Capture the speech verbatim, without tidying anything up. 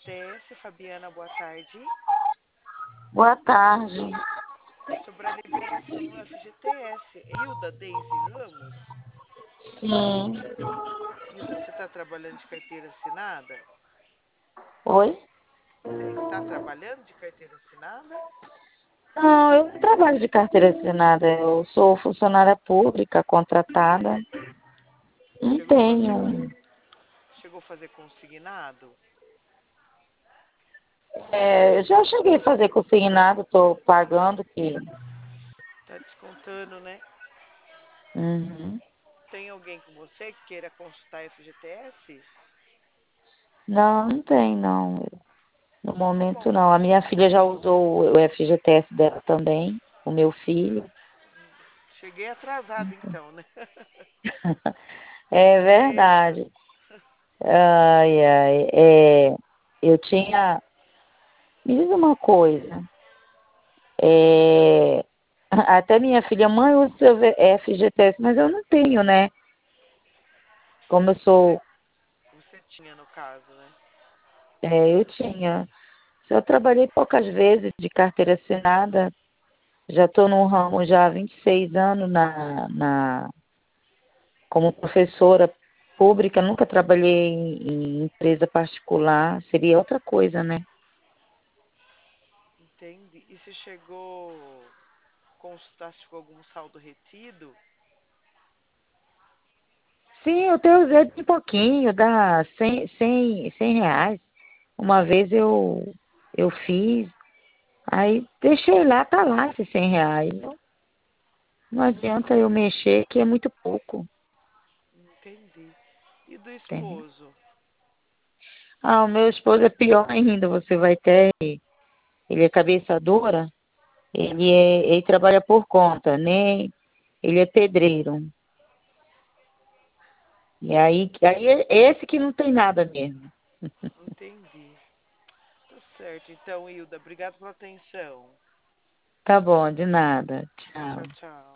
T S. Fabiana, boa tarde. Boa tarde. Sobre a liberação no F G T S. Hilda Deise Ramos? Sim. Hilda, você está trabalhando de carteira assinada? Oi? Você está trabalhando de carteira assinada? Não, eu não trabalho de carteira assinada. Eu sou funcionária pública, contratada. Não Chegou a fazer, tenho. chegou a fazer consignado? É, eu já cheguei a fazer consignado, estou pagando que. Tá descontando, né? Uhum. Tem alguém com você que queira consultar F G T S? Não, não tem, não. No Tá momento, bom. não. A minha filha já usou o F G T S dela também, o meu filho. Cheguei atrasado então, né? É Beleza. verdade. Ai, ai. É, eu tinha. Me diz uma coisa. É, até minha filha, mãe, usa o seu F G T S, mas eu não tenho, né? Como eu Você, sou, você tinha no caso, né? é, eu tinha. Eu trabalhei poucas vezes de carteira assinada, já estou no ramo já há vinte e seis anos na, na, como professora pública, nunca trabalhei em, em empresa particular, seria outra coisa, né? Entendi. E você chegou a consultar se ficou algum saldo retido? Sim, eu até usei de pouquinho, dá cem, cem, cem reais. Uma vez eu, eu fiz, aí deixei lá, tá lá esses cem reais. Não, não adianta eu mexer, que é muito pouco, Entendi. E do entendeu? esposo? Ah, o meu esposo é pior ainda, você vai ter, ele é cabeça dura, ele, é, ele trabalha por conta, né? Ele é pedreiro. E aí, aí é esse que não tem nada mesmo. Entendi. Tá certo. Então, Hilda, obrigado pela atenção. Tá bom, de nada. Tchau, Tchau. tchau.